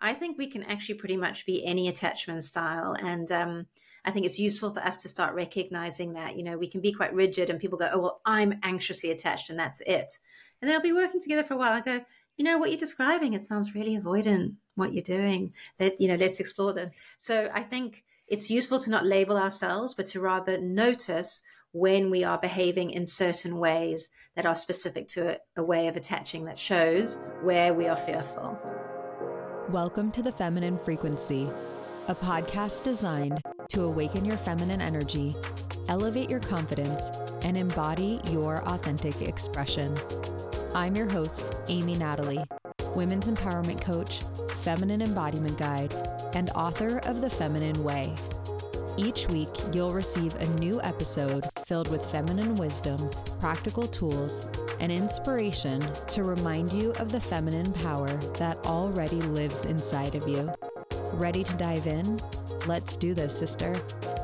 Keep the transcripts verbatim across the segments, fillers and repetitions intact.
I think we can actually pretty much be any attachment style. And um, I think it's useful for us to start recognizing that, you know, we can be quite rigid and people go, oh, well, I'm anxiously attached and that's it. And they'll be working together for a while. I go, you know, what you're describing, it sounds really avoidant, what you're doing. Let, you know, let's explore this. So I think it's useful to not label ourselves, but to rather notice when we are behaving in certain ways that are specific to a, a way of attaching that shows where we are fearful. Welcome to The Feminine Frequency, a podcast designed to awaken your feminine energy, elevate your confidence, and embody your authentic expression. I'm your host, Amy Natalie, women's empowerment coach, feminine embodiment guide, and author of The Feminine Way. Each week, you'll receive a new episode filled with feminine wisdom, practical tools, and inspiration to remind you of the feminine power that already lives inside of you. Ready to dive in? Let's do this, sister.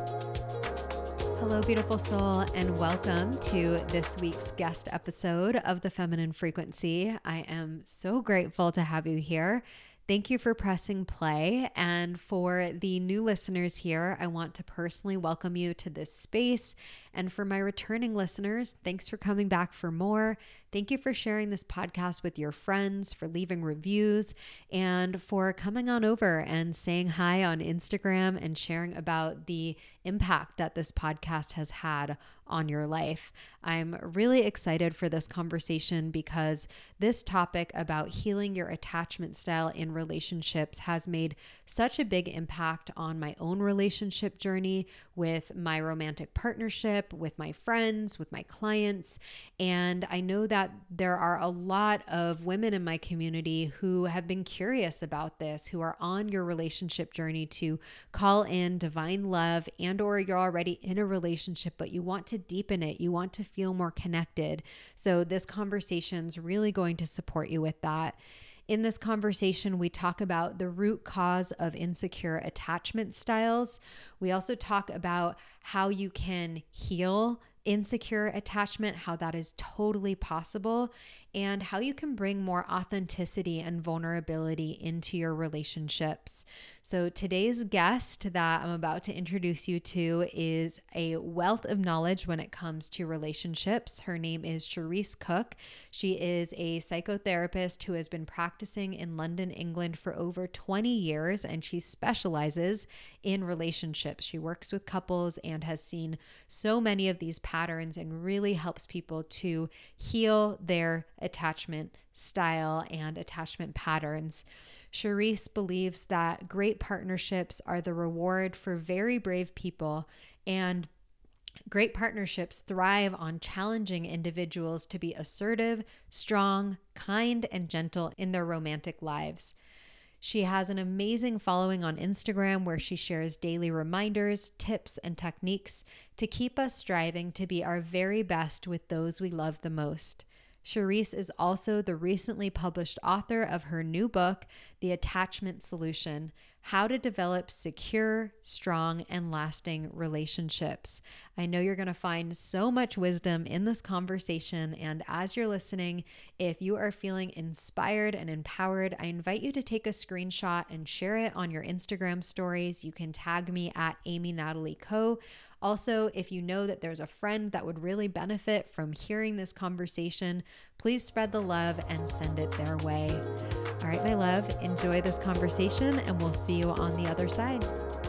Hello, beautiful soul, and welcome to this week's guest episode of The Feminine Frequency. I am so grateful to have you here. Thank you for pressing play. And for the new listeners here, I want to personally welcome you to this space. And for my returning listeners, thanks for coming back for more. Thank you for sharing this podcast with your friends, for leaving reviews, and for coming on over and saying hi on Instagram and sharing about the impact that this podcast has had on your life. I'm really excited for this conversation because this topic about healing your attachment style in relationships has made such a big impact on my own relationship journey with my romantic partnership, with my friends, with my clients. And I know that there are a lot of women in my community who have been curious about this, who are on your relationship journey to call in divine love, and or you're already in a relationship, but you want to deepen it. You want to feel more connected. So this conversation is really going to support you with that. In this conversation, we talk about the root cause of insecure attachment styles. We also talk about how you can heal insecure attachment, how that is totally possible, and how you can bring more authenticity and vulnerability into your relationships. So today's guest that I'm about to introduce you to is a wealth of knowledge when it comes to relationships. Her name is Cherise Cook. She is a psychotherapist who has been practicing in London, England for over twenty years, and she specializes in relationships. She works with couples and has seen so many of these patterns and really helps people to heal their attachment style and attachment patterns. Cherise believes that great partnerships are the reward for very brave people, and great partnerships thrive on challenging individuals to be assertive, strong, kind, and gentle in their romantic lives. She has an amazing following on Instagram where she shares daily reminders, tips, and techniques to keep us striving to be our very best with those we love the most. Cherise is also the recently published author of her new book, The Attachment Solution: How to Develop Secure, Strong, and Lasting Relationships. I know you're going to find so much wisdom in this conversation, and as you're listening, if you are feeling inspired and empowered, I invite you to take a screenshot and share it on your Instagram stories. You can tag me at Amy Natalie Co. Also, if you know that there's a friend that would really benefit from hearing this conversation, please spread the love and send it their way. All right, my love, enjoy this conversation and we'll see you on the other side.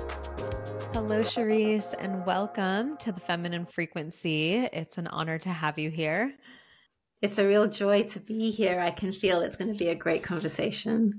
Hello, Cherise, and welcome to The Feminine Frequency. It's an honor to have you here. It's a real joy to be here. I can feel it's going to be a great conversation.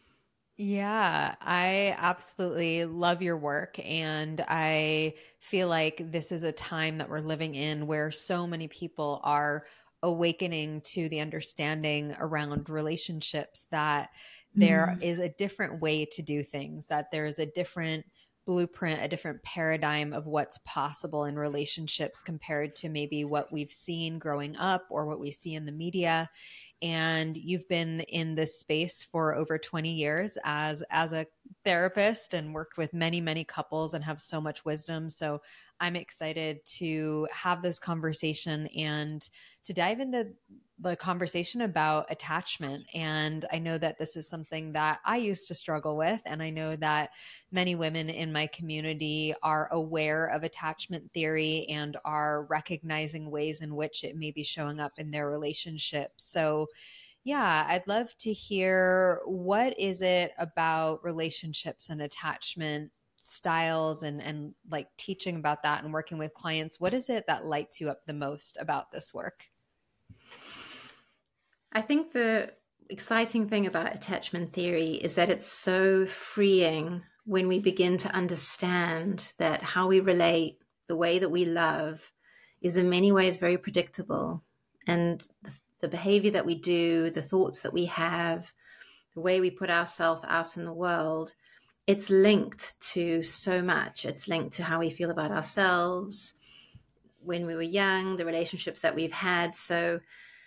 Yeah, I absolutely love your work. And I feel like this is a time that we're living in where so many people are awakening to the understanding around relationships that there Mm. is a different way to do things, that there is a different blueprint, a different paradigm of what's possible in relationships compared to maybe what we've seen growing up or what we see in the media. And you've been in this space for over twenty years as, as a therapist and worked with many, many couples and have so much wisdom. So I'm excited to have this conversation and to dive into the conversation about attachment. And I know that this is something that I used to struggle with. And I know that many women in my community are aware of attachment theory and are recognizing ways in which it may be showing up in their relationships. So yeah, I'd love to hear, what is it about relationships and attachment styles and, and like teaching about that and working with clients? What is it that lights you up the most about this work? I think the exciting thing about attachment theory is that it's so freeing when we begin to understand that how we relate, the way that we love, is in many ways very predictable. And the behavior that we do, the thoughts that we have, the way we put ourselves out in the world, it's linked to so much. It's linked to how we feel about ourselves when we were young, the relationships that we've had. So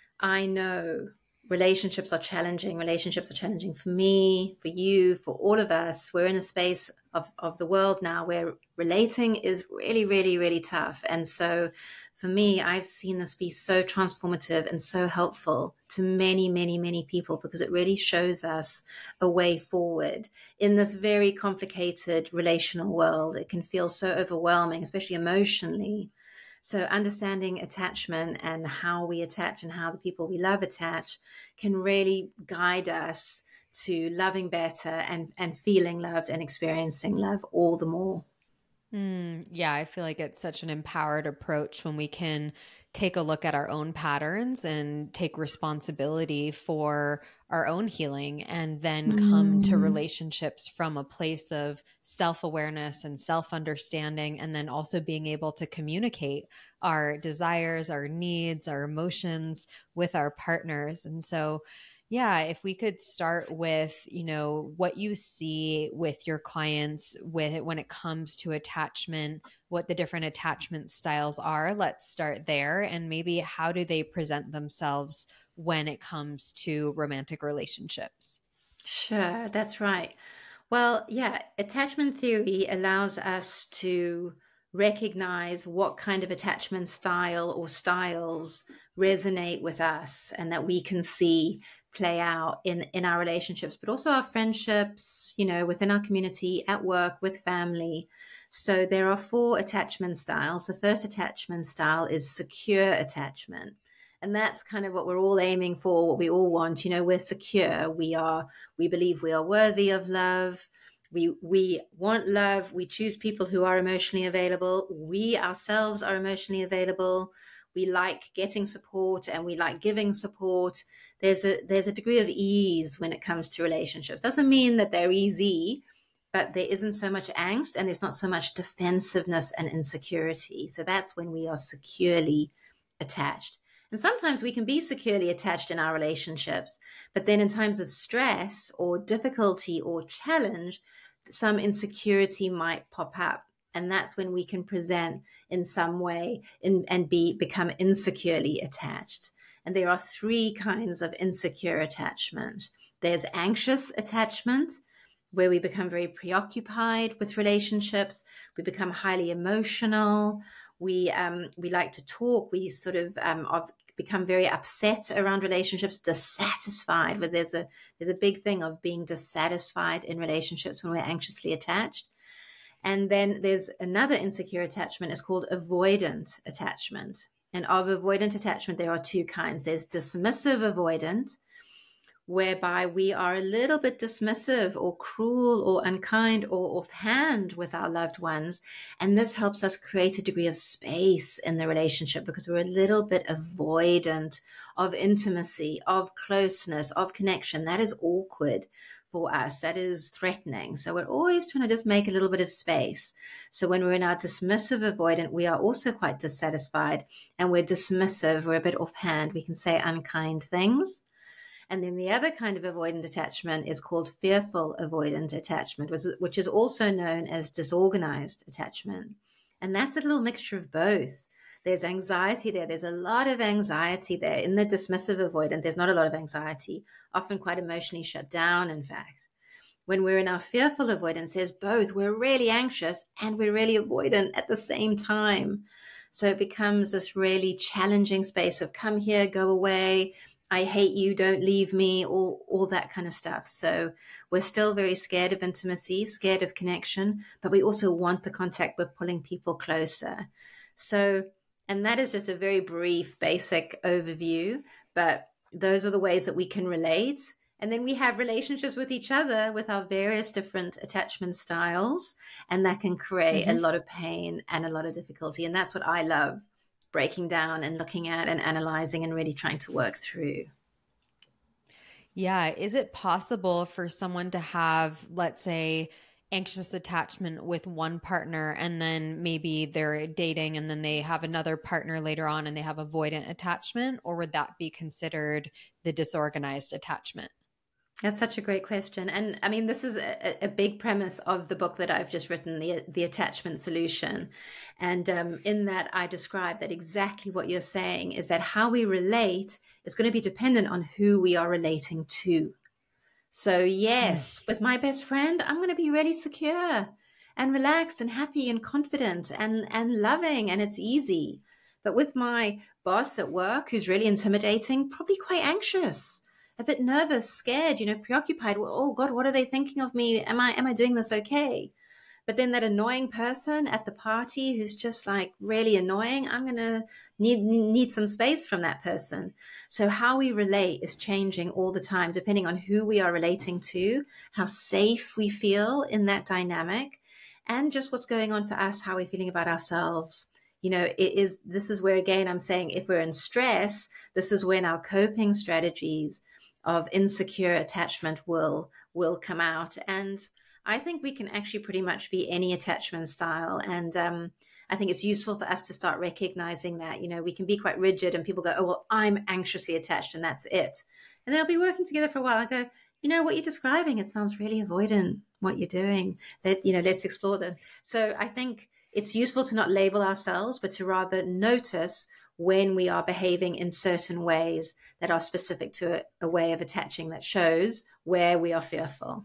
I know relationships are challenging. Relationships are challenging for me, for you, for all of us. We're in a space of, of the world now where relating is really, really, really tough. And so for me, I've seen this be so transformative and so helpful to many, many, many people, because it really shows us a way forward in this very complicated relational world. It can feel so overwhelming, especially emotionally. So understanding attachment and how we attach and how the people we love attach can really guide us to loving better and, and feeling loved and experiencing love all the more. Mm, yeah, I feel like it's such an empowered approach when we can take a look at our own patterns and take responsibility for our own healing, and then come to relationships from a place of self-awareness and self-understanding, and then also being able to communicate our desires, our needs, our emotions with our partners. And so yeah, if we could start with, you know, what you see with your clients with when it comes to attachment, what the different attachment styles are. Let's start there. And maybe how do they present themselves when it comes to romantic relationships? Sure, that's right. Well, yeah, attachment theory allows us to recognize what kind of attachment style or styles resonate with us and that we can see play out in, in our relationships, but also our friendships, you know, within our community, at work, with family. So there are four attachment styles. The first attachment style is secure attachment. And that's kind of what we're all aiming for, what we all want. You know, we're secure. We are, we believe we are worthy of love. We, we want love. We choose people who are emotionally available. We ourselves are emotionally available. We like getting support and we like giving support. There's a, there's a degree of ease when it comes to relationships. Doesn't mean that they're easy, but there isn't so much angst and there's not so much defensiveness and insecurity. So that's when we are securely attached. And sometimes we can be securely attached in our relationships, but then in times of stress or difficulty or challenge, some insecurity might pop up. And that's when we can present in some way in, and be become insecurely attached. And there are three kinds of insecure attachment. There's anxious attachment, where we become very preoccupied with relationships. We become highly emotional. We um, we like to talk. We sort of um, of become very upset around relationships, dissatisfied. But there's a there's a big thing of being dissatisfied in relationships when we're anxiously attached. And then there's another insecure attachment. It's called avoidant attachment. And of avoidant attachment, there are two kinds. There's dismissive avoidant, whereby we are a little bit dismissive or cruel or unkind or offhand with our loved ones. And this helps us create a degree of space in the relationship because we're a little bit avoidant of intimacy, of closeness, of connection. That is awkward for us. That is threatening. So we're always trying to just make a little bit of space. So when we're in our dismissive avoidant, we are also quite dissatisfied and we're dismissive. We're a bit offhand. We can say unkind things. And then the other kind of avoidant attachment is called fearful avoidant attachment, which is also known as disorganized attachment. And that's a little mixture of both. There's anxiety there. There's a lot of anxiety there. In the dismissive avoidant, there's not a lot of anxiety, often quite emotionally shut down, in fact. When we're in our fearful avoidance, there's both. We're really anxious and we're really avoidant at the same time. So it becomes this really challenging space of come here, go away, I hate you, don't leave me, all, all that kind of stuff. So we're still very scared of intimacy, scared of connection, but we also want the contact. We're pulling people closer. So, and that is just a very brief, basic overview, but those are the ways that we can relate. And then we have relationships with each other with our various different attachment styles, and that can create mm-hmm. a lot of pain and a lot of difficulty. And that's what I love, breaking down and looking at and analyzing and really trying to work through. Yeah. Is it possible for someone to have, let's say, anxious attachment with one partner, and then maybe they're dating and then they have another partner later on and they have avoidant attachment? Or would that be considered the disorganized attachment? That's such a great question. And I mean, this is a, a big premise of the book that I've just written, the, the Attachment Solution. And um, in that, I describe that exactly what you're saying is that how we relate is going to be dependent on who we are relating to. So yes, mm. with my best friend, I'm going to be really secure and relaxed and happy and confident and, and loving, and it's easy. But with my boss at work, who's really intimidating, probably quite anxious, a bit nervous, scared, you know, preoccupied. Oh God, what are they thinking of me? Am I, am I doing this okay? But then that annoying person at the party who's just like really annoying, I'm going to need, need some space from that person. So how we relate is changing all the time, depending on who we are relating to, how safe we feel in that dynamic, and just what's going on for us, how we're feeling about ourselves. You know, it is, this is where, again, I'm saying if we're in stress, this is when our coping strategies of insecure attachment will will come out. And I think we can actually pretty much be any attachment style. And um, I think it's useful for us to start recognizing that, you know, we can be quite rigid and people go, oh, well, I'm anxiously attached and that's it. And they'll be working together for a while. I go, you know, what you're describing, it sounds really avoidant, what you're doing. Let, you know, let's explore this. So I think it's useful to not label ourselves, but to rather notice when we are behaving in certain ways that are specific to a, a way of attaching that shows where we are fearful.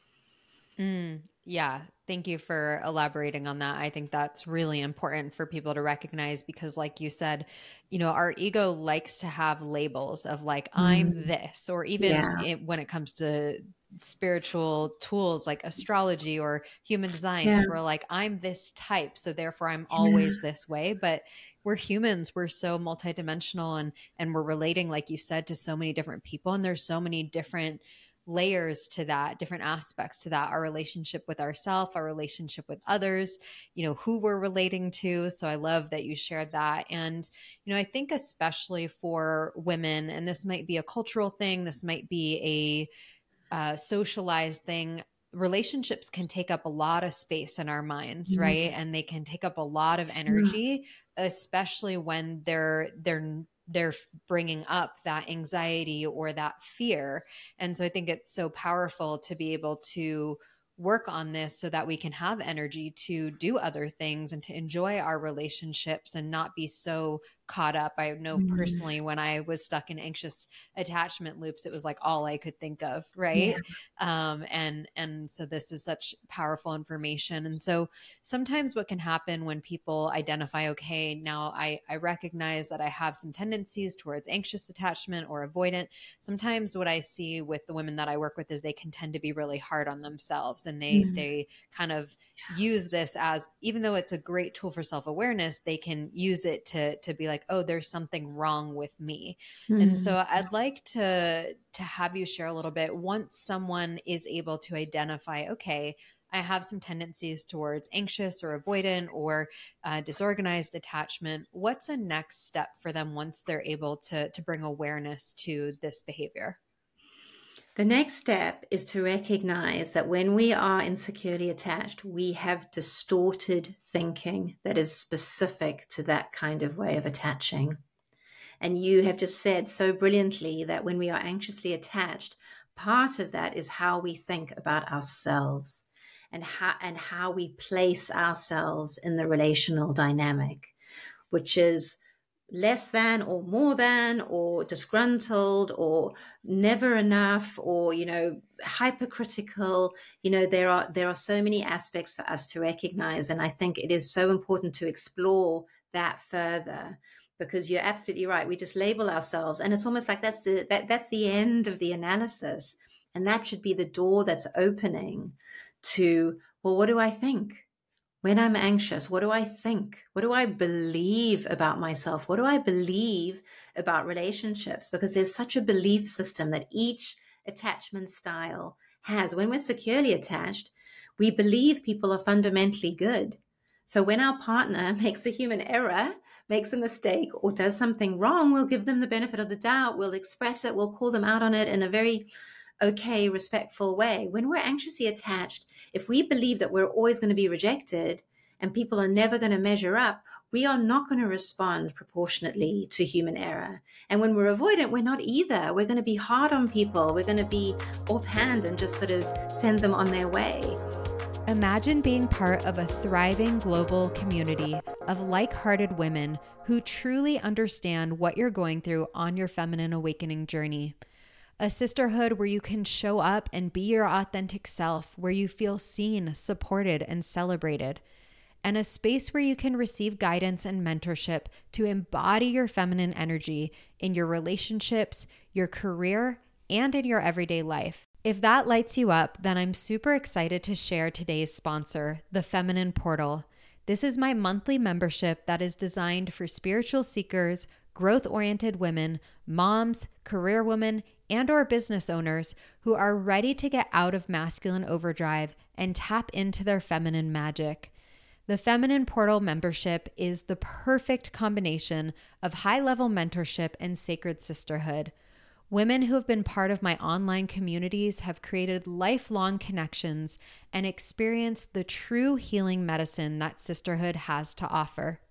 Mm, yeah. Thank you for elaborating on that. I think that's really important for people to recognize because like you said, you know, our ego likes to have labels of like, mm. I'm this, or even yeah. it, when it comes to spiritual tools like astrology or human design, yeah. people are like, I'm this type, so therefore I'm always yeah. this way. But we're humans, we're so multidimensional and and we're relating, like you said, to so many different people, and there's so many different layers to that, different aspects to that, our relationship with ourselves, our relationship with others, you know, who we're relating to. So I love that you shared that. And, you know, I think especially for women, and this might be a cultural thing, this might be a uh, socialized thing, relationships can take up a lot of space in our minds, mm-hmm. right? And they can take up a lot of energy, mm-hmm. especially when they're, they're, they're bringing up that anxiety or that fear. And so I think it's so powerful to be able to work on this so that we can have energy to do other things and to enjoy our relationships and not be so caught up. I know mm-hmm. personally, when I was stuck in anxious attachment loops, it was like all I could think of. Right. Yeah. Um, and, and so this is such powerful information. And so sometimes what can happen when people identify, okay, now I, I recognize that I have some tendencies towards anxious attachment or avoidant. Sometimes what I see with the women that I work with is they can tend to be really hard on themselves, and they, mm-hmm. they kind of use this as, even though it's a great tool for self-awareness, they can use it to, to be like, oh, there's something wrong with me. Mm-hmm. And so I'd like to, to have you share a little bit, once someone is able to identify, okay, I have some tendencies towards anxious or avoidant or uh, disorganized attachment, what's a next step for them once they're able to, to bring awareness to this behavior? The next step is to recognize that when we are insecurely attached, we have distorted thinking that is specific to that kind of way of attaching. And you have just said so brilliantly that when we are anxiously attached, part of that is how we think about ourselves and how, and how we place ourselves in the relational dynamic, which is less than or more than or disgruntled or never enough or, you know, hypercritical. You know, there are there are so many aspects for us to recognize. And I think it is so important to explore that further, because you're absolutely right. We just label ourselves, and it's almost like that's the that, that's the end of the analysis. And that should be the door that's opening to, well, what do I think? When I'm anxious, what do I think? What do I believe about myself? What do I believe about relationships? Because there's such a belief system that each attachment style has. When we're securely attached, we believe people are fundamentally good. So when our partner makes a human error, makes a mistake, or does something wrong, we'll give them the benefit of the doubt. We'll express it. We'll call them out on it in a very okay, respectful way. When we're anxiously attached, if we believe that we're always going to be rejected and people are never going to measure up, we are not going to respond proportionately to human error. And when we're avoidant, we're not either. We're going to be hard on people. We're going to be offhand and just sort of send them on their way. Imagine being part of a thriving global community of like-hearted women who truly understand what you're going through on your feminine awakening journey. A sisterhood where you can show up and be your authentic self, where you feel seen, supported, and celebrated. And a space where you can receive guidance and mentorship to embody your feminine energy in your relationships, your career, and in your everyday life. If that lights you up, then I'm super excited to share today's sponsor, The Feminine Portal. This is my monthly membership that is designed for spiritual seekers, growth-oriented women, moms, career women, and or business owners who are ready to get out of masculine overdrive and tap into their feminine magic. The Feminine Portal membership is the perfect combination of high-level mentorship and sacred sisterhood. Women who have been part of my online communities have created lifelong connections and experienced the true healing medicine that sisterhood has to offer.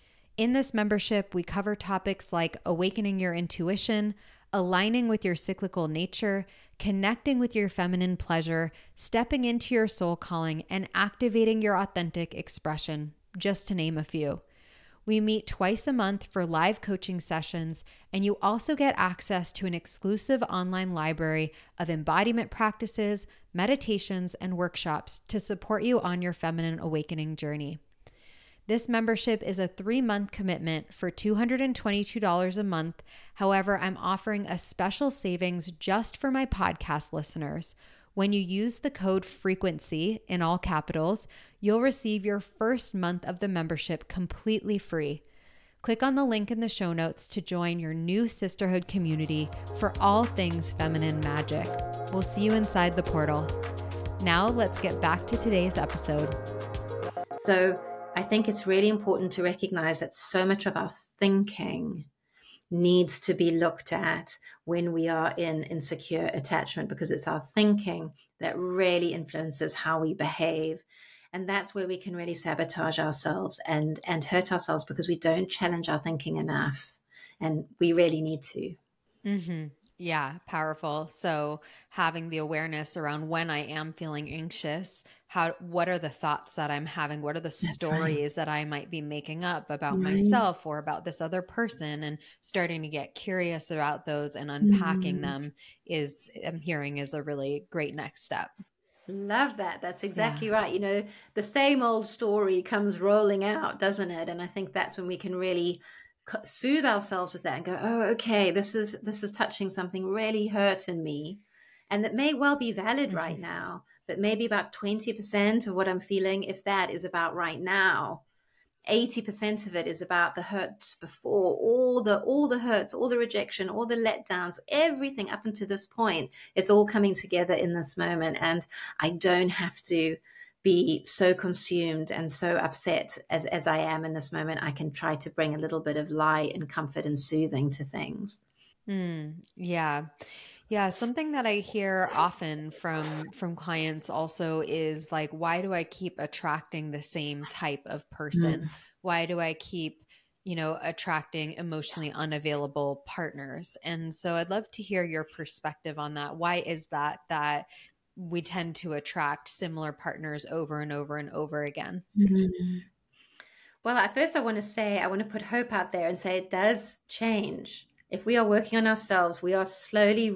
In this membership, we cover topics like awakening your intuition, aligning with your cyclical nature, connecting with your feminine pleasure, stepping into your soul calling, and activating your authentic expression, just to name a few. We meet twice a month for live coaching sessions, and you also get access to an exclusive online library of embodiment practices, meditations, and workshops to support you on your feminine awakening journey. This membership is a three-month commitment for two hundred twenty-two dollars a month. However, I'm offering a special savings just for my podcast listeners. When you use the code FREQUENCY in all capitals, you'll receive your first month of the membership completely free. Click on the link in the show notes to join your new sisterhood community for all things feminine magic. We'll see you inside the portal. Now let's get back to today's episode. So I think it's really important to recognize that so much of our thinking needs to be looked at when we are in insecure attachment, because it's our thinking that really influences how we behave. And that's where we can really sabotage ourselves and, and hurt ourselves because we don't challenge our thinking enough. And we really need to. Mm-hmm. Yeah, powerful. So having the awareness around when I am feeling anxious, how, what are the thoughts that I'm having? What are the That's stories right. that I might be making up about right. myself or about this other person, and starting to get curious about those and unpacking mm. them is, I'm hearing, is a really great next step. Love that. That's exactly yeah. right. You know, the same old story comes rolling out, doesn't it? And I think that's when we can really soothe ourselves with that and go, oh, okay, this is this is touching something really hurt in me, and that may well be valid mm-hmm. right now, but maybe about twenty percent of what I'm feeling, if that, is about right now. eighty percent of it is about the hurts before, all the all the hurts, all the rejection, all the letdowns, everything up until this point. It's all coming together in this moment, and I don't have to be so consumed and so upset as, as I am in this moment. I can try to bring a little bit of light and comfort and soothing to things. Mm, yeah. Yeah. Something that I hear often from, from clients also is like, why do I keep attracting the same type of person? Mm. Why do I keep, you know, attracting emotionally unavailable partners? And so I'd love to hear your perspective on that. Why is that, that we tend to attract similar partners over and over and over again? Mm-hmm. Well, at first I want to say, I want to put hope out there and say it does change. If we are working on ourselves, we are slowly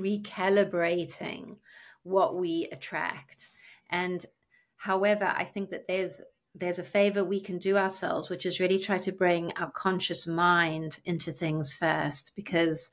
recalibrating what we attract. And however, I think that there's there's a favor we can do ourselves, which is really try to bring our conscious mind into things first, because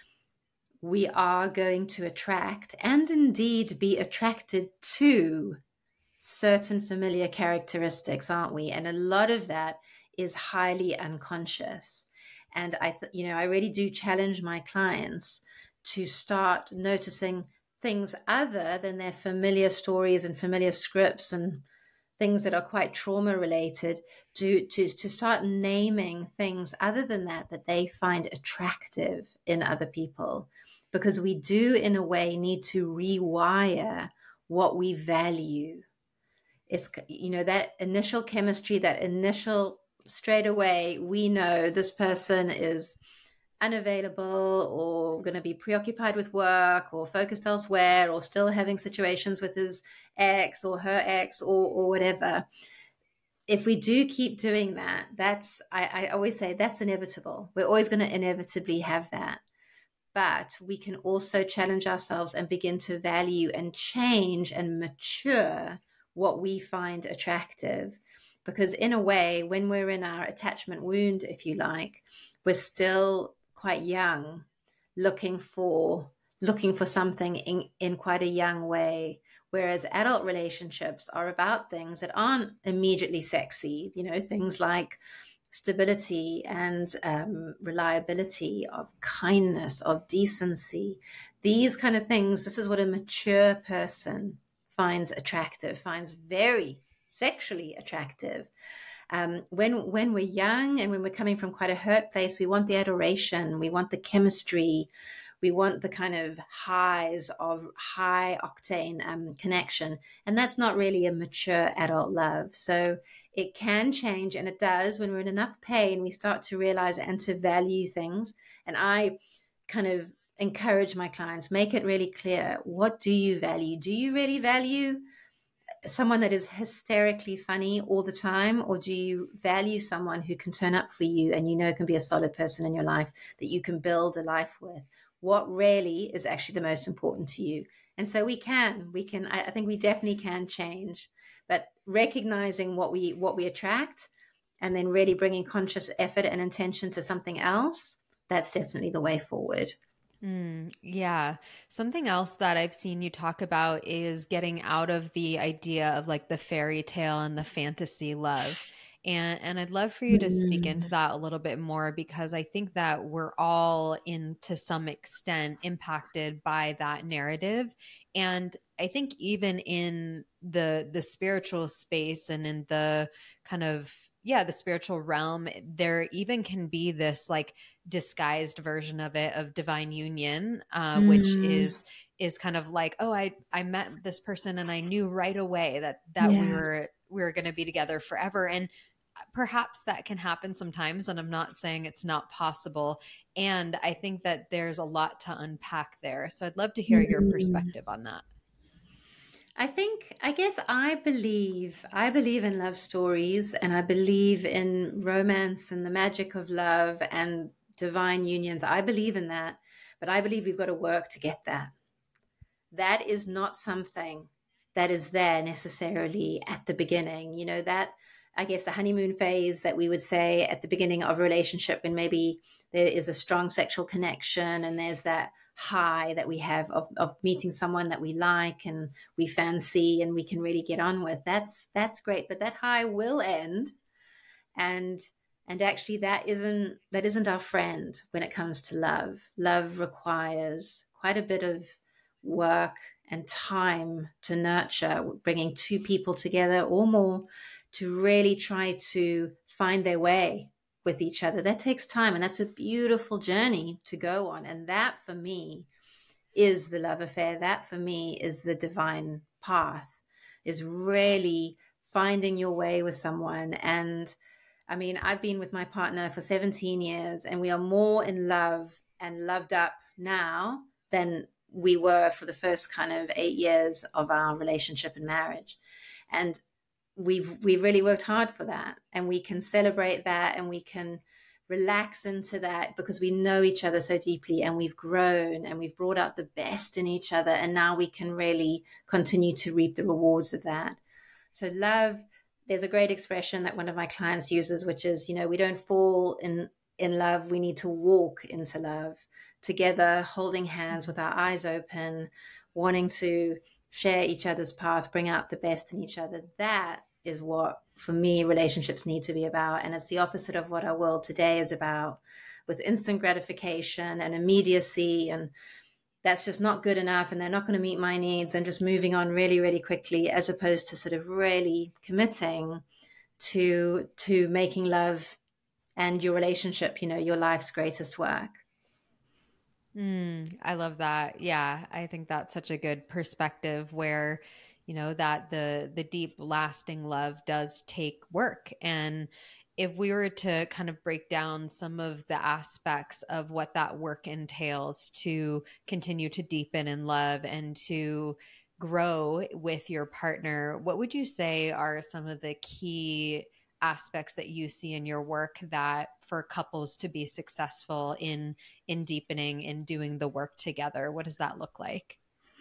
we are going to attract and indeed be attracted to certain familiar characteristics, aren't we? And a lot of that is highly unconscious. And I, th- you know, I really do challenge my clients to start noticing things other than their familiar stories and familiar scripts and things that are quite trauma related, to, to, to start naming things other than that, that they find attractive in other people. Because we do, in a way, need to rewire what we value. It's, you know, that initial chemistry, that initial straight away, we know this person is unavailable or going to be preoccupied with work or focused elsewhere or still having situations with his ex or her ex or, or whatever. If we do keep doing that, that's, I, I always say that's inevitable. We're always going to inevitably have that. But we can also challenge ourselves and begin to value and change and mature what we find attractive. Because in a way, when we're in our attachment wound, if you like, we're still quite young, looking for looking for something in, in quite a young way. Whereas adult relationships are about things that aren't immediately sexy, you know, things like stability and um, reliability, of kindness, of decency, these kind of things. This is what a mature person finds attractive, finds very sexually attractive. Um, when when we're young and when we're coming from quite a hurt place, we want the adoration, we want the chemistry, we want the kind of highs of high octane um, connection. And that's not really a mature adult love. So it can change, and it does when we're in enough pain, we start to realize and to value things. And I kind of encourage my clients, make it really clear. What do you value? Do you really value someone that is hysterically funny all the time, or do you value someone who can turn up for you and you know can be a solid person in your life that you can build a life with? What really is actually the most important to you? And so we can, we can, I think we definitely can change, but recognizing what we, what we attract and then really bringing conscious effort and intention to something else, that's definitely the way forward. Mm, yeah. Something else that I've seen you talk about is getting out of the idea of like the fairy tale and the fantasy love. And and I'd love for you to speak into Mm. that a little bit more, because I think that we're all in to some extent impacted by that narrative. And I think even in the the spiritual space and in the kind of, yeah, the spiritual realm, there even can be this like disguised version of it, of divine union, uh, which Mm. is is kind of like, oh, I I met this person and I knew right away that that we Yeah. were we were going to be together forever. And perhaps that can happen sometimes, and I'm not saying it's not possible. And I think that there's a lot to unpack there. So I'd love to hear your Mm. perspective on that. I think, I guess I believe, I believe in love stories, and I believe in romance and the magic of love and divine unions. I believe in that, but I believe we've got to work to get that. That is not something that is there necessarily at the beginning. You know, that, I guess, the honeymoon phase that we would say at the beginning of a relationship, when maybe there is a strong sexual connection and there's that high that we have of, of meeting someone that we like and we fancy and we can really get on with. That's that's great, but that high will end, and and actually that isn't that isn't our friend when it comes to love. Love requires quite a bit of work and time to nurture, bringing two people together or more to really try to find their way with each other. That takes time, and that's a beautiful journey to go on. And that for me is the love affair. That for me is the divine path, is really finding your way with someone. And I mean, I've been with my partner for seventeen years, and we are more in love and loved up now than we were for the first kind of eight years of our relationship and marriage. And we've we've really worked hard for that, and we can celebrate that, and we can relax into that because we know each other so deeply, and we've grown and we've brought out the best in each other, and now we can really continue to reap the rewards of that. So love there's a great expression that one of my clients uses, which is, you know, we don't fall in in love, we need to walk into love together, holding hands with our eyes open, wanting to share each other's path, bring out the best in each other. That is what, for me, relationships need to be about. And it's the opposite of what our world today is about, with instant gratification and immediacy, and that's just not good enough, and they're not going to meet my needs, and just moving on really, really quickly, as opposed to sort of really committing to to making love and your relationship, you know, your life's greatest work. Mm, I love that. Yeah, I think that's such a good perspective where, you know, that the the deep lasting love does take work. And if we were to kind of break down some of the aspects of what that work entails to continue to deepen in love and to grow with your partner, what would you say are some of the key aspects that you see in your work that for couples to be successful in in deepening in doing the work together? What does that look like?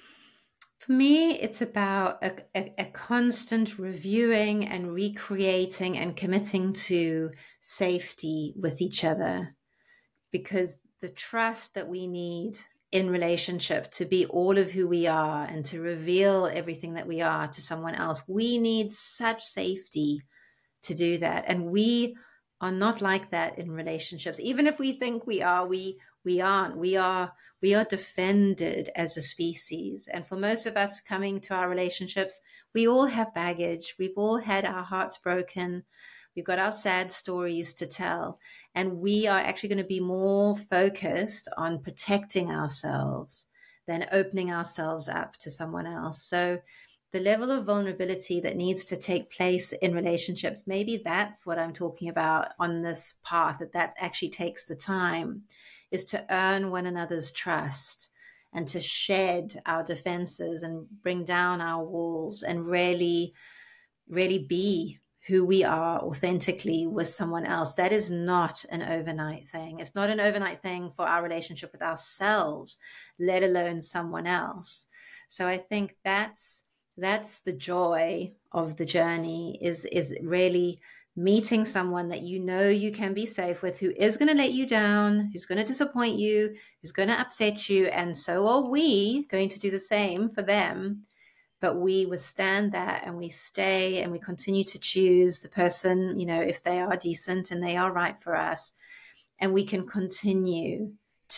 For me, it's about a, a, a constant reviewing and recreating and committing to safety with each other, because the trust that we need in relationship to be all of who we are and to reveal everything that we are to someone else, we need such safety to do that. And we are not like that in relationships. Even if we think we are, we we aren't. We are we are defended as a species. And for most of us coming to our relationships, we all have baggage. We've all had our hearts broken. We've got our sad stories to tell. And we are actually going to be more focused on protecting ourselves than opening ourselves up to someone else. So the level of vulnerability that needs to take place in relationships, maybe that's what I'm talking about on this path, that that actually takes the time, is to earn one another's trust and to shed our defenses and bring down our walls and really, really be who we are authentically with someone else. That is not an overnight thing. It's not an overnight thing for our relationship with ourselves, let alone someone else. So I think that's that's the joy of the journey, is is really meeting someone that you know you can be safe with, who is going to let you down, who's going to disappoint you, who's going to upset you, and so are we going to do the same for them. But we withstand that, and we stay, and we continue to choose the person, you know, if they are decent and they are right for us, and we can continue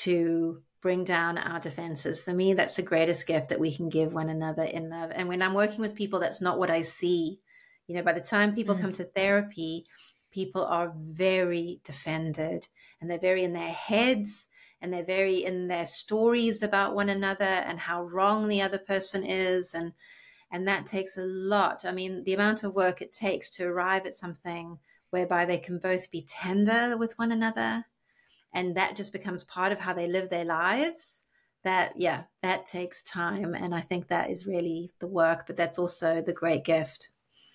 to bring down our defenses. For me, that's the greatest gift that we can give one another in love. And when I'm working with people, that's not what I see. You know, by the time people mm. come to therapy, people are very defended, and they're very in their heads, and they're very in their stories about one another and how wrong the other person is. And, and that takes a lot. I mean, the amount of work it takes to arrive at something whereby they can both be tender with one another, and that just becomes part of how they live their lives. That, yeah, that takes time. And I think that is really the work, but that's also the great gift.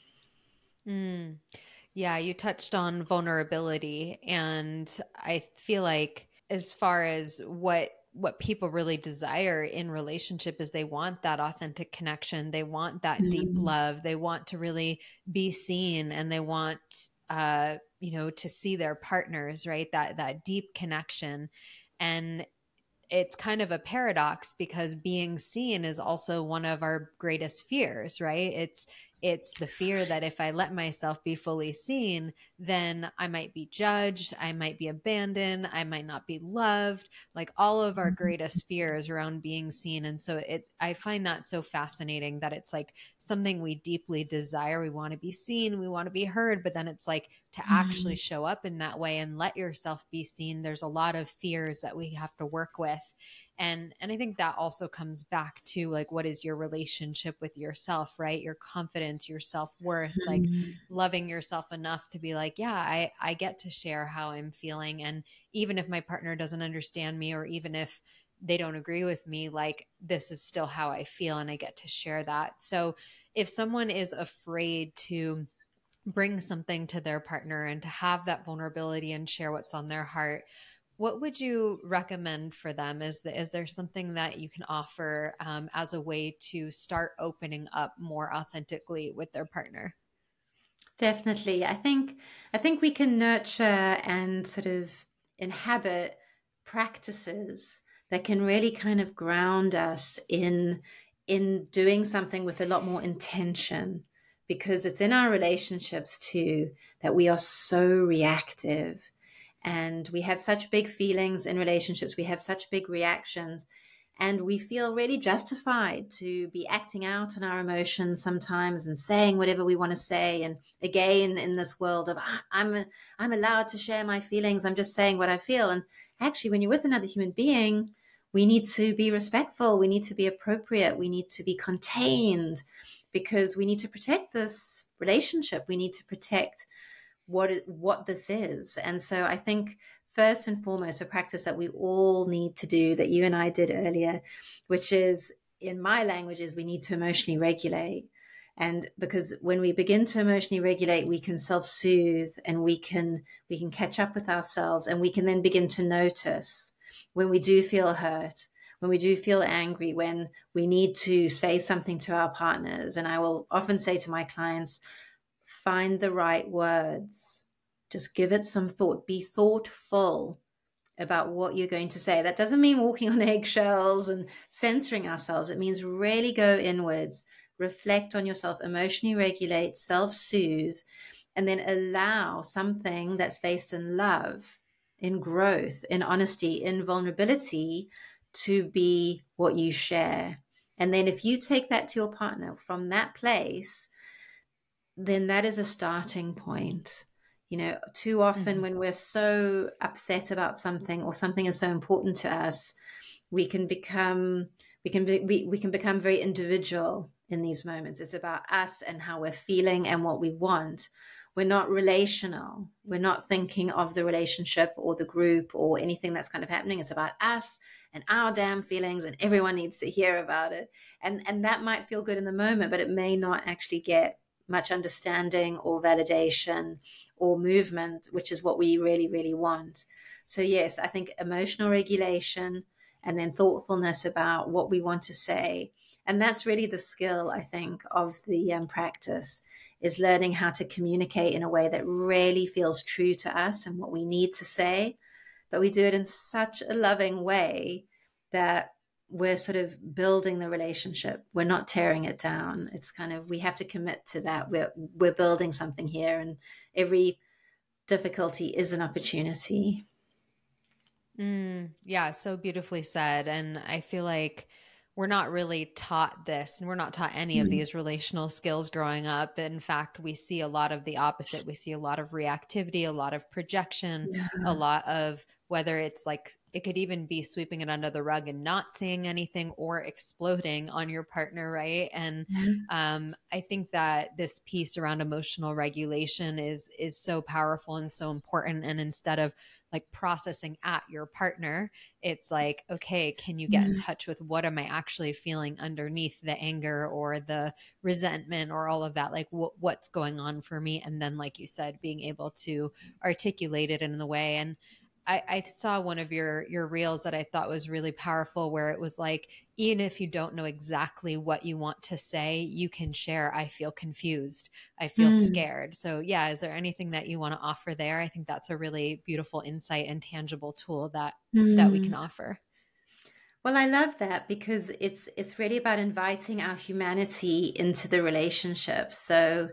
Mm. Yeah, you touched on vulnerability, and I feel like as far as what what people really desire in relationship is they want that authentic connection. They want that mm-hmm. deep love. They want to really be seen, and they want uh, you know, to see their partners, right? That that deep connection. And it's kind of a paradox, because being seen is also one of our greatest fears, right? It's it's the fear that if I let myself be fully seen, then I might be judged, I might be abandoned, I might not be loved, like all of our greatest fears around being seen. And so it, I find that so fascinating that it's like something we deeply desire. We want to be seen, we want to be heard, but then it's like to actually show up in that way and let yourself be seen, there's a lot of fears that we have to work with. And, and I think that also comes back to like, what is your relationship with yourself, right? Your confidence, your self-worth, mm-hmm. like loving yourself enough to be like, yeah, I, I get to share how I'm feeling. And even if my partner doesn't understand me, or even if they don't agree with me, like this is still how I feel, and I get to share that. So if someone is afraid to bring something to their partner and to have that vulnerability and share what's on their heart, what would you recommend for them? Is, the, is there something that you can offer um, as a way to start opening up more authentically with their partner? Definitely. I think I think we can nurture and sort of inhabit practices that can really kind of ground us in in doing something with a lot more intention, because it's in our relationships too that we are so reactive, and we have such big feelings in relationships, we have such big reactions, and we feel really justified to be acting out on our emotions sometimes and saying whatever we want to say. And again, in this world of "Ah, I'm I'm allowed to share my feelings, I'm just saying what I feel." And actually, when you're with another human being, we need to be respectful, we need to be appropriate, we need to be contained, because we need to protect this relationship, we need to protect what it, what this is. And so I think first and foremost, a practice that we all need to do, that you and I did earlier, which is, in my language, is we need to emotionally regulate. And because when we begin to emotionally regulate, we can self-soothe, and we can we can catch up with ourselves, and we can then begin to notice when we do feel hurt, when we do feel angry, when we need to say something to our partners. And I will often say to my clients, find the right words. Just give it some thought. Be thoughtful about what you're going to say. That doesn't mean walking on eggshells and censoring ourselves. It means really go inwards, reflect on yourself, emotionally regulate, self-soothe, and then allow something that's based in love, in growth, in honesty, in vulnerability to be what you share. And then if you take that to your partner from that place, then that is a starting point. You know, too often Mm-hmm. when we're so upset about something, or something is so important to us, we can become we can be, we, we can become very individual in these moments. It's about us and how we're feeling and what we want. We're not relational. We're not thinking of the relationship or the group or anything that's kind of happening. It's about us and our damn feelings, and everyone needs to hear about it. And and that might feel good in the moment, but it may not actually get much understanding or validation or movement, which is what we really, really want. So yes, I think emotional regulation, and then thoughtfulness about what we want to say. And that's really the skill, I think, of the um, practice, is learning how to communicate in a way that really feels true to us and what we need to say. But we do it in such a loving way that we're sort of building the relationship. We're not tearing it down. It's kind of, we have to commit to that. We're, we're building something here, and every difficulty is an opportunity. Mm, yeah, so beautifully said. And I feel like we're not really taught this, and we're not taught any of Mm. these relational skills growing up. In fact, we see a lot of the opposite. We see a lot of reactivity, a lot of projection, Yeah. a lot of, whether it's like, it could even be sweeping it under the rug and not saying anything, or exploding on your partner, right? And Yeah. um, I think that this piece around emotional regulation is is so powerful and so important. And instead of like processing at your partner, it's like, okay, can you get in Mm. touch with what am I actually feeling underneath the anger or the resentment or all of that? Like wh- what's going on for me? And then, like you said, being able to articulate it in the way. And I, I saw one of your your reels that I thought was really powerful, where it was like, even if you don't know exactly what you want to say, you can share, I feel confused, I feel Mm. scared. So yeah, is there anything that you want to offer there? I think that's a really beautiful insight and tangible tool that that we can Mm. offer. Well, I love that, because it's it's really about inviting our humanity into the relationship. So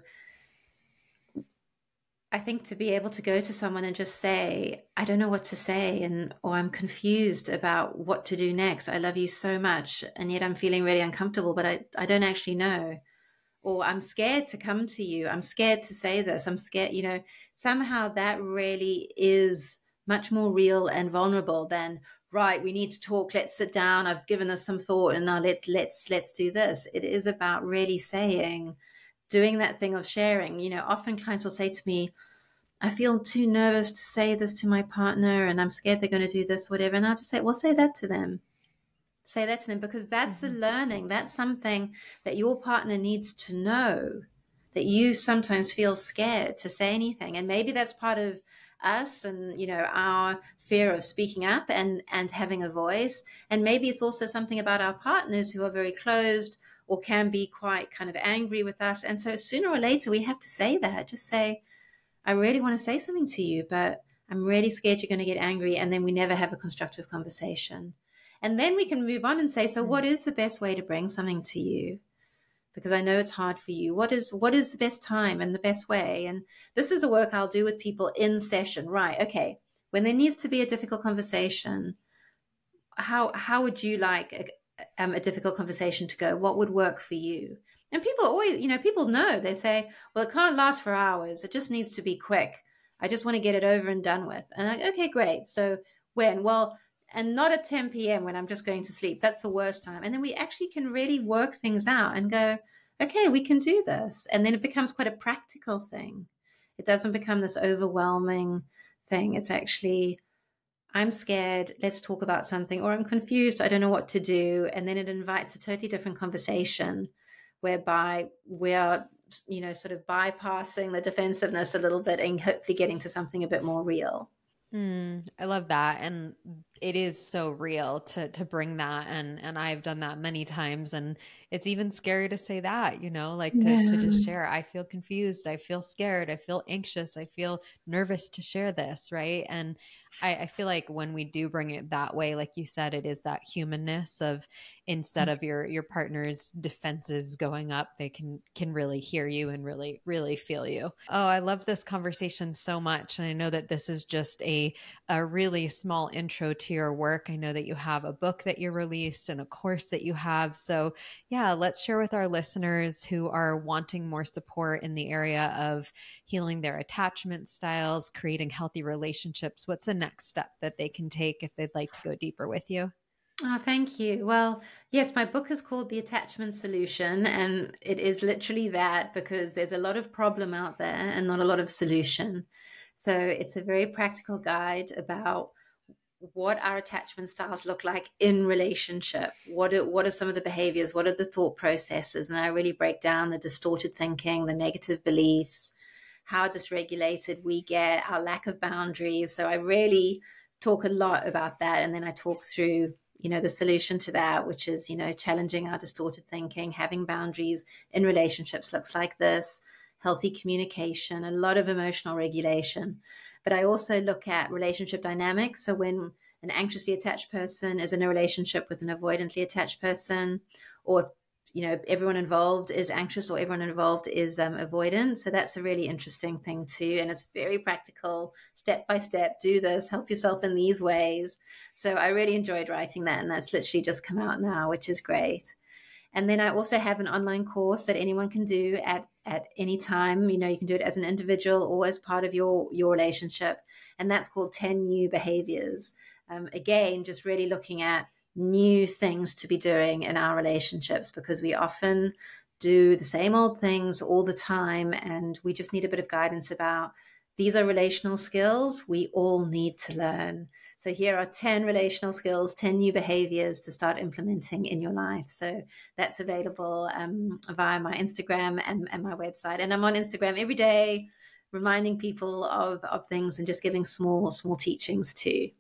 I think to be able to go to someone and just say, I don't know what to say, and or I'm confused about what to do next. I love you so much, and yet I'm feeling really uncomfortable, but I, I don't actually know. Or I'm scared to come to you. I'm scared to say this. I'm scared, you know, somehow that really is much more real and vulnerable than, right, we need to talk, let's sit down, I've given this some thought, and now let's let's let's do this. It is about really saying, doing that thing of sharing. You know, often clients will say to me, I feel too nervous to say this to my partner, and I'm scared they're going to do this, whatever. And I'll just say, well, say that to them. Say that to them, because that's a Mm-hmm. learning. That's something that your partner needs to know, that you sometimes feel scared to say anything. And maybe that's part of us, and, you know, our fear of speaking up and, and having a voice. And maybe it's also something about our partners who are very closed, or can be quite kind of angry with us. And so sooner or later, we have to say that. Just say, I really want to say something to you, but I'm really scared you're going to get angry. And then we never have a constructive conversation. And then we can move on and say, so what is the best way to bring something to you? Because I know it's hard for you. What is what is the best time and the best way? And this is a work I'll do with people in session. Right. Okay. When there needs to be a difficult conversation, how how would you like a, um, a difficult conversation to go? What would work for you? And people always, you know, people know. They say, well, it can't last for hours. It just needs to be quick. I just want to get it over and done with. And I'm like, okay, great. So when? Well, and not at ten p.m. when I'm just going to sleep. That's the worst time. And then we actually can really work things out and go, okay, we can do this. And then it becomes quite a practical thing. It doesn't become this overwhelming thing. It's actually, I'm scared, let's talk about something, or I'm confused, I don't know what to do. And then it invites a totally different conversation whereby we are, you know, sort of bypassing the defensiveness a little bit and hopefully getting to something a bit more real. Mm, I love that. And it is so real to to bring that. And and I've done that many times. And it's even scary to say that, you know, like to, Yeah. to just share, I feel confused, I feel scared, I feel anxious, I feel nervous to share this, right? And I, I feel like when we do bring it that way, like you said, it is that humanness of, instead of your your partner's defenses going up, they can can really hear you and really, really feel you. Oh, I love this conversation so much. And I know that this is just a, a really small intro to your work. I know that you have a book that you released and a course that you have. So yeah, let's share with our listeners who are wanting more support in the area of healing their attachment styles, creating healthy relationships. What's the next step that they can take if they'd like to go deeper with you? Oh, thank you. Well, yes, my book is called The Attachment Solution, and it is literally that because there's a lot of problem out there and not a lot of solution. So it's a very practical guide about what our attachment styles look like in relationship. What are, what are some of the behaviors? What are the thought processes? And I really break down the distorted thinking, the negative beliefs, how dysregulated we get, our lack of boundaries. So I really talk a lot about that. And then I talk through, you know, the solution to that, which is, you know, challenging our distorted thinking, having boundaries in relationships looks like this, healthy communication, a lot of emotional regulation. But I also look at relationship dynamics. So when an anxiously attached person is in a relationship with an avoidantly attached person, or if, you know, everyone involved is anxious or everyone involved is um, avoidant. So that's a really interesting thing too. And it's very practical, step by step, do this, help yourself in these ways. So I really enjoyed writing that. And that's literally just come out now, which is great. And then I also have an online course that anyone can do at, at any time. You know, you can do it as an individual or as part of your, your relationship. And that's called ten New Behaviors. Um, again, just really looking at new things to be doing in our relationships, because we often do the same old things all the time. And we just need a bit of guidance about, these are relational skills we all need to learn. So here are ten relational skills, ten new behaviors to start implementing in your life. So that's available um, via my Instagram and, and my website. And I'm on Instagram every day, reminding people of, of things and just giving small, small teachings too.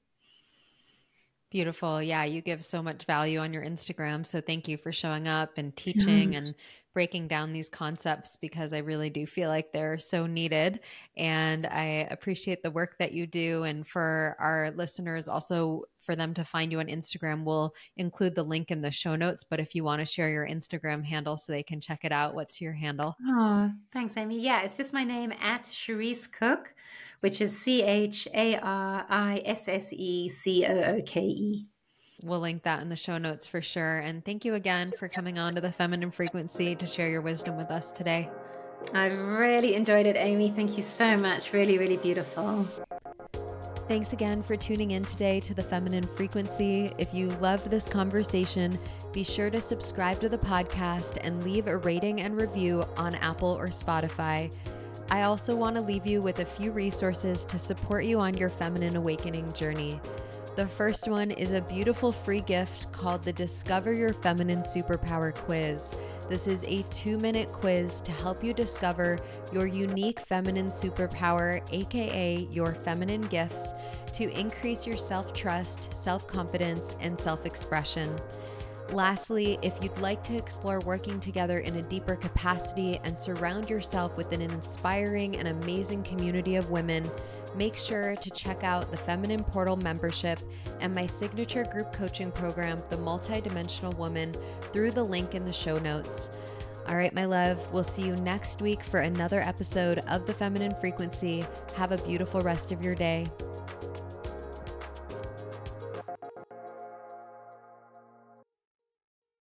Beautiful. Yeah, you give so much value on your Instagram. So thank you for showing up and teaching and breaking down these concepts, because I really do feel like they're so needed. And I appreciate the work that you do. And for our listeners, also for them to find you on Instagram, we'll include the link in the show notes. But if you want to share your Instagram handle so they can check it out, what's your handle? Oh, thanks, Amy. Yeah, it's just my name at Charisse Cook, which is C H A R I S S E C O O K E. We'll link that in the show notes for sure. And thank you again for coming on to the Feminine Frequency to share your wisdom with us today. I've really enjoyed it, Amy. Thank you so much. Really, really beautiful. Thanks again for tuning in today to the Feminine Frequency. If you loved this conversation, be sure to subscribe to the podcast and leave a rating and review on Apple or Spotify. I also want to leave you with a few resources to support you on your feminine awakening journey. The first one is a beautiful free gift called the Discover Your Feminine Superpower Quiz. This is a two-minute quiz to help you discover your unique feminine superpower, aka your feminine gifts, to increase your self-trust, self-confidence, and self-expression. Lastly, if you'd like to explore working together in a deeper capacity and surround yourself with an inspiring and amazing community of women, make sure to check out the Feminine Portal membership and my signature group coaching program, The Multidimensional Woman, through the link in the show notes. All right, my love, we'll see you next week for another episode of The Feminine Frequency. Have a beautiful rest of your day.